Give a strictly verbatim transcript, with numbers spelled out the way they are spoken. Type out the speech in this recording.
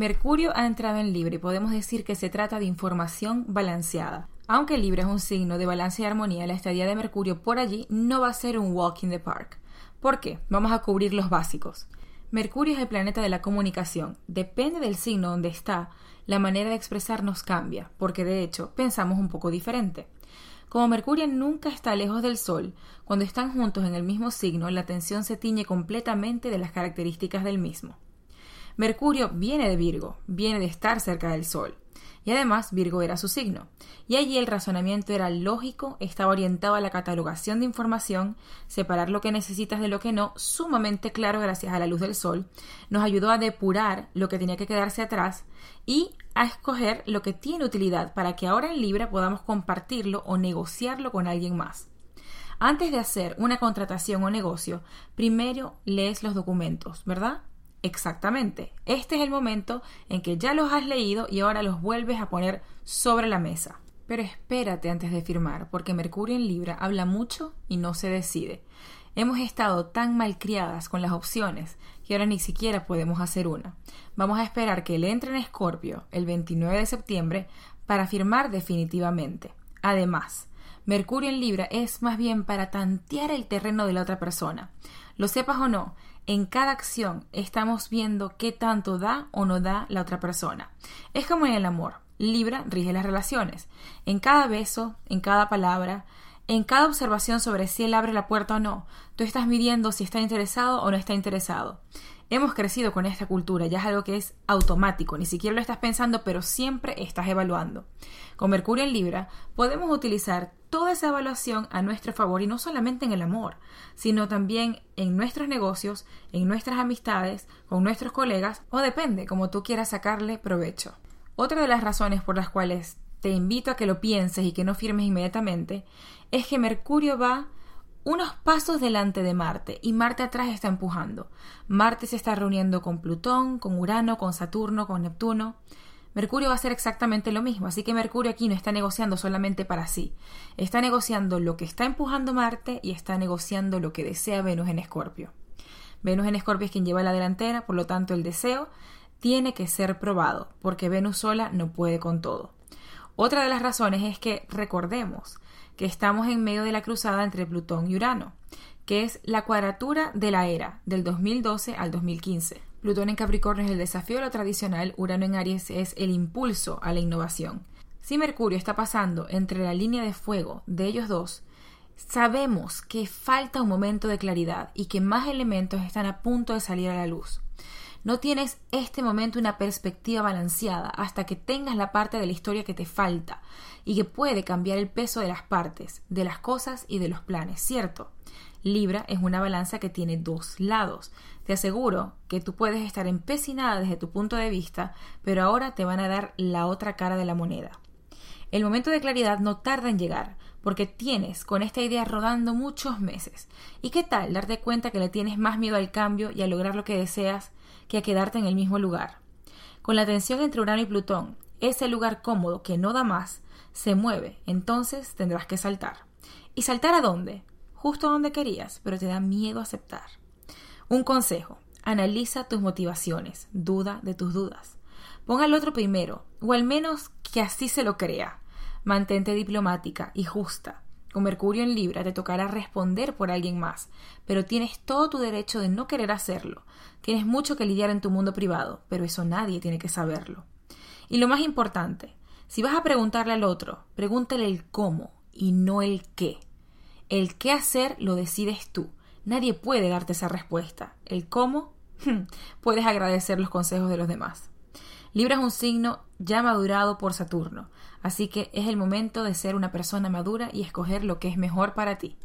Mercurio ha entrado en Libra y podemos decir que se trata de información balanceada. Aunque Libra es un signo de balance y armonía, la estadía de Mercurio por allí no va a ser un walk in the park. ¿Por qué? Vamos a cubrir los básicos. Mercurio es el planeta de la comunicación. Depende del signo donde está, la manera de expresarnos cambia, porque de hecho pensamos un poco diferente. Como Mercurio nunca está lejos del Sol, cuando están juntos en el mismo signo, la atención se tiñe completamente de las características del mismo. Mercurio viene de Virgo, viene de estar cerca del Sol. Y además Virgo era su signo. Y allí el razonamiento era lógico, estaba orientado a la catalogación de información, separar lo que necesitas de lo que no, sumamente claro gracias a la luz del Sol. Nos ayudó a depurar lo que tenía que quedarse atrás y a escoger lo que tiene utilidad para que ahora en Libra podamos compartirlo o negociarlo con alguien más. Antes de hacer una contratación o negocio, primero lees los documentos, ¿verdad? Exactamente. Este es el momento en que ya los has leído y ahora los vuelves a poner sobre la mesa. Pero espérate antes de firmar, porque Mercurio en Libra habla mucho y no se decide. Hemos estado tan malcriadas con las opciones que ahora ni siquiera podemos hacer una. Vamos a esperar que él entre en Escorpio el veintinueve de septiembre para firmar definitivamente. Además, Mercurio en Libra es más bien para tantear el terreno de la otra persona. Lo sepas o no, en cada acción estamos viendo qué tanto da o no da la otra persona. Es como en el amor. Libra rige las relaciones. En cada beso, en cada palabra, en cada observación sobre si él abre la puerta o no, tú estás midiendo si está interesado o no está interesado. Hemos crecido con esta cultura, ya es algo que es automático, ni siquiera lo estás pensando, pero siempre estás evaluando. Con Mercurio en Libra podemos utilizar toda esa evaluación a nuestro favor y no solamente en el amor, sino también en nuestros negocios, en nuestras amistades, con nuestros colegas o depende, como tú quieras sacarle provecho. Otra de las razones por las cuales te invito a que lo pienses y que no firmes inmediatamente es que Mercurio va unos pasos delante de Marte y Marte atrás está empujando. Marte se está reuniendo con Plutón, con Urano, con Saturno, con Neptuno. Mercurio va a hacer exactamente lo mismo, así que Mercurio aquí no está negociando solamente para sí. Está negociando lo que está empujando Marte y está negociando lo que desea Venus en Escorpio. Venus en Escorpio es quien lleva la delantera, por lo tanto el deseo tiene que ser probado, porque Venus sola no puede con todo. Otra de las razones es que recordemos que estamos en medio de la cruzada entre Plutón y Urano, que es la cuadratura de la era del dos mil doce al dos mil quince. Plutón en Capricornio es el desafío a lo tradicional, Urano en Aries es el impulso a la innovación. Si Mercurio está pasando entre la línea de fuego de ellos dos, sabemos que falta un momento de claridad y que más elementos están a punto de salir a la luz. No tienes este momento una perspectiva balanceada hasta que tengas la parte de la historia que te falta y que puede cambiar el peso de las partes, de las cosas y de los planes, ¿cierto? Libra es una balanza que tiene dos lados. Te aseguro que tú puedes estar empecinada desde tu punto de vista, pero ahora te van a dar la otra cara de la moneda. El momento de claridad no tarda en llegar, porque tienes con esta idea rodando muchos meses. ¿Y qué tal darte cuenta que le tienes más miedo al cambio y a lograr lo que deseas que a quedarte en el mismo lugar? Con la tensión entre Urano y Plutón, ese lugar cómodo que no da más, se mueve, entonces tendrás que saltar. ¿Y saltar a dónde? Justo donde querías, pero te da miedo aceptar. Un consejo, analiza tus motivaciones, duda de tus dudas. Pon al otro primero, o al menos que así se lo crea. Mantente diplomática y justa. Con Mercurio en Libra te tocará responder por alguien más, pero tienes todo tu derecho de no querer hacerlo. Tienes mucho que lidiar en tu mundo privado, pero eso nadie tiene que saberlo. Y lo más importante, si vas a preguntarle al otro, pregúntale el cómo y no el qué. El qué hacer lo decides tú. Nadie puede darte esa respuesta. El cómo, puedes agradecer los consejos de los demás. Libra es un signo ya madurado por Saturno, así que es el momento de ser una persona madura y escoger lo que es mejor para ti.